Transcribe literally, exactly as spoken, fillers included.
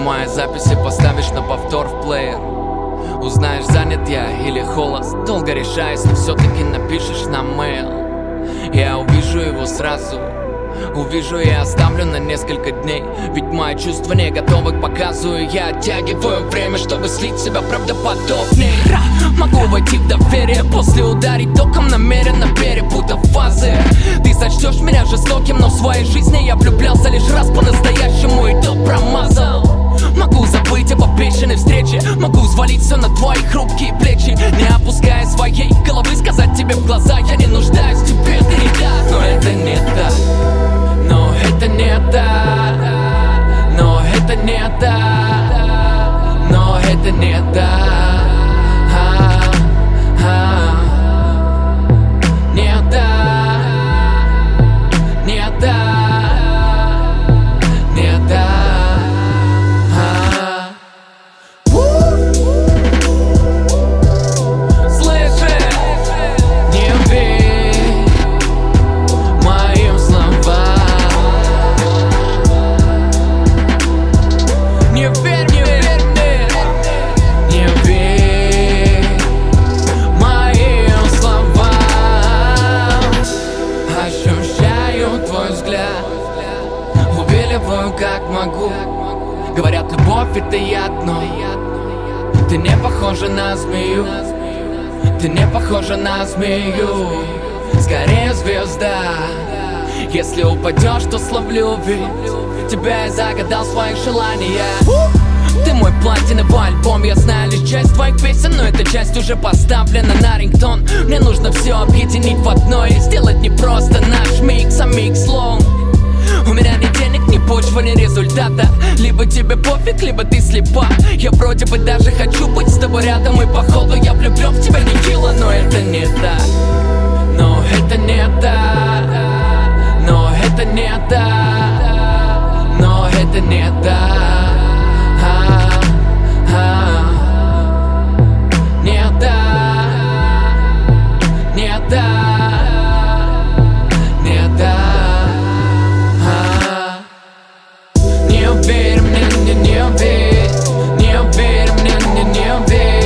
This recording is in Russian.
Снимая записи, поставишь на повтор в плеер. Узнаешь, занят я или холост. Долго решаясь, но все-таки напишешь на мейл. Я увижу его сразу. Увижу и оставлю на несколько дней. Ведь мои чувства не готовы к показу. И я оттягиваю время, чтобы слить себя правдоподобней. Могу войти в доверие, после ударить током, намеренно перепутав фазы. Ты сочтешь меня жестоким, но в своей жизни я влюблялся лишь раз по-настоящему, и то промазал. Могу забыть об обещанной встрече, могу взвалить все на твои хрупкие плечи, не опуская своей головы, сказать тебе в глаза: я не нуждаюсь в тебе, ты не так. Но это не так, но это не так, но это не так, но это не так. Как могу. Говорят, любовь это яд, но ты не похожа на змею. Ты не похожа на змею. Скорее звезда. Если упадешь, то словлю, ведь тебя я загадал своих желания. Ты мой платиновый альбом, я знаю лишь часть твоих песен, но эта часть уже поставлена на рингтон. Мне нужно все объединить в одно и сделать не просто наш микс, а микс лонг. У меня ни денег, ни почвы, ни результата. Либо тебе пофиг, либо ты слепа. Я вроде бы даже хочу быть с тобой рядом, и походу я влюблен в тебя нехило. Но это не так, но это не так, но это не так, но это не так. Не так, не так, не так. Не верь мне, не, не верь, не верь мне, не, не верь.